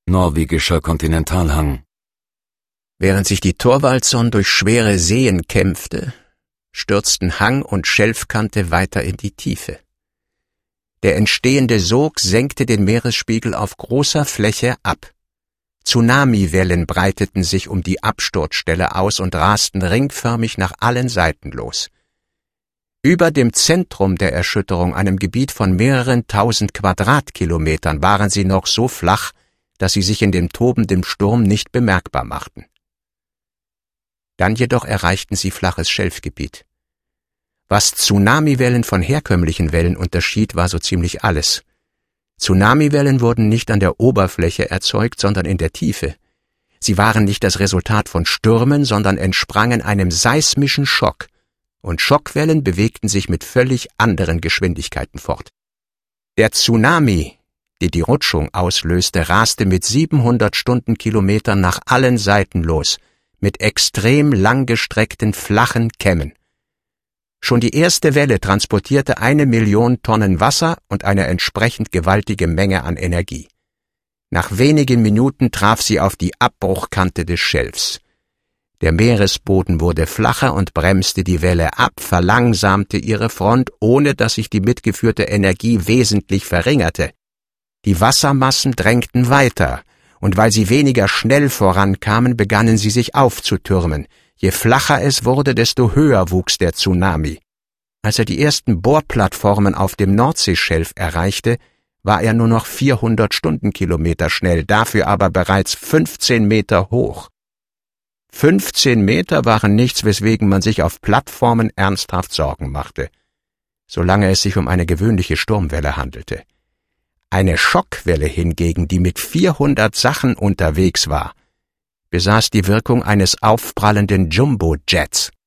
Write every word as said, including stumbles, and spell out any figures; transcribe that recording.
Norwegischer Kontinentalhang. Während sich die Thorwaldson durch schwere Seen kämpfte, stürzten Hang und Schelfkante weiter in die Tiefe. Der entstehende Sog senkte den Meeresspiegel auf großer Fläche ab. Tsunamiwellen breiteten sich um die Absturzstelle aus und rasten ringförmig nach allen Seiten los. Über dem Zentrum der Erschütterung, einem Gebiet von mehreren tausend Quadratkilometern, waren sie noch so flach, dass sie sich in dem tobenden Sturm nicht bemerkbar machten. Dann jedoch erreichten sie flaches Schelfgebiet. Was Tsunamiwellen von herkömmlichen Wellen unterschied, war so ziemlich alles. Tsunamiwellen wurden nicht an der Oberfläche erzeugt, sondern in der Tiefe. Sie waren nicht das Resultat von Stürmen, sondern entsprangen einem seismischen Schock, und Schockwellen bewegten sich mit völlig anderen Geschwindigkeiten fort. Der Tsunami, der die Rutschung auslöste, raste mit siebenhundert Stundenkilometern nach allen Seiten los, mit extrem langgestreckten, flachen Kämmen. Schon die erste Welle transportierte eine Million Tonnen Wasser und eine entsprechend gewaltige Menge an Energie. Nach wenigen Minuten traf sie auf die Abbruchkante des Schelfs. Der Meeresboden wurde flacher und bremste die Welle ab, verlangsamte ihre Front, ohne dass sich die mitgeführte Energie wesentlich verringerte. Die Wassermassen drängten weiter, und weil sie weniger schnell vorankamen, begannen sie sich aufzutürmen. Je flacher es wurde, desto höher wuchs der Tsunami. Als er die ersten Bohrplattformen auf dem Nordseeschelf erreichte, war er nur noch vierhundert Stundenkilometer schnell, dafür aber bereits fünfzehn Meter hoch. fünfzehn Meter waren nichts, weswegen man sich auf Plattformen ernsthaft Sorgen machte, solange es sich um eine gewöhnliche Sturmwelle handelte. Eine Schockwelle hingegen, die mit vierhundert Sachen unterwegs war, besaß die Wirkung eines aufprallenden Jumbo-Jets.